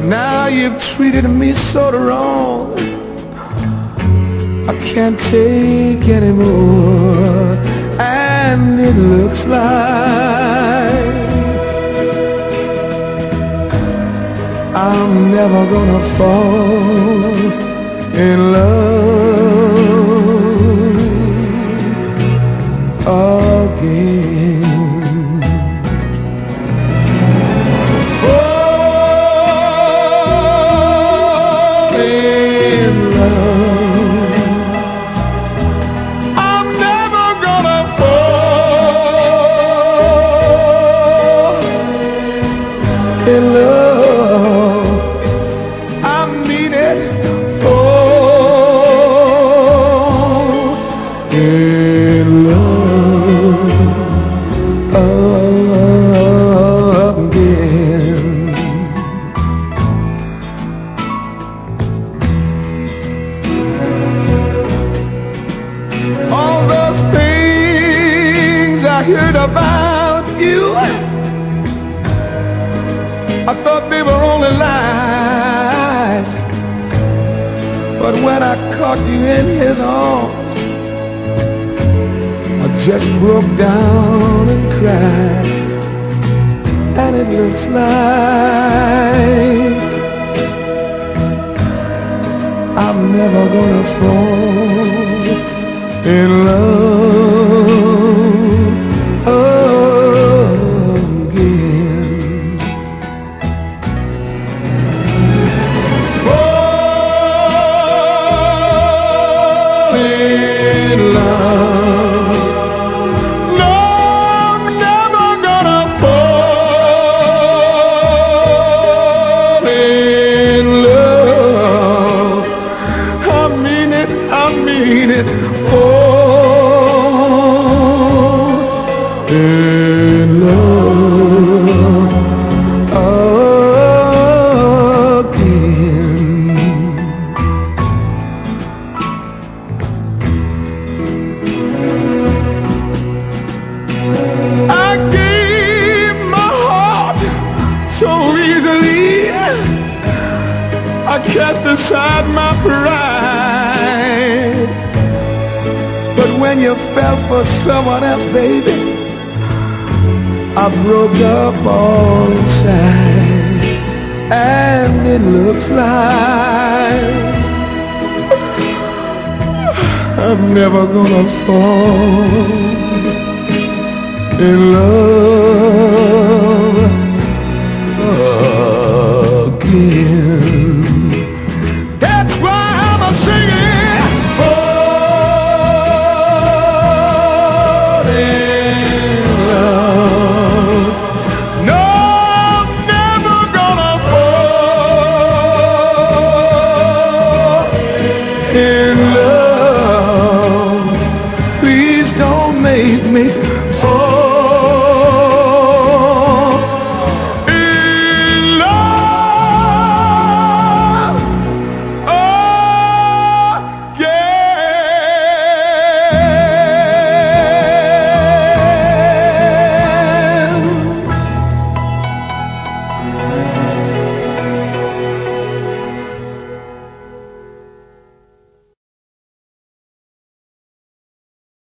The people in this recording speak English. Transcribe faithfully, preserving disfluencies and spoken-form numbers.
Now you've treated me so wrong, I can't take anymore. And it looks like I'm never gonna fall in love again. In love, I mean it. Oh, in love again. All those things I heard about you, I thought they were only lies, but when I caught you in his arms, I just broke down and cried. And it looks like I'm never gonna fall in love again. In love again. I gave my heart so easily, I cast aside my pride. But when you fell for someone else, baby, I broke up all inside. And it looks like I'm never gonna fall in love again. That's why I'm a singing. In love, please don't make me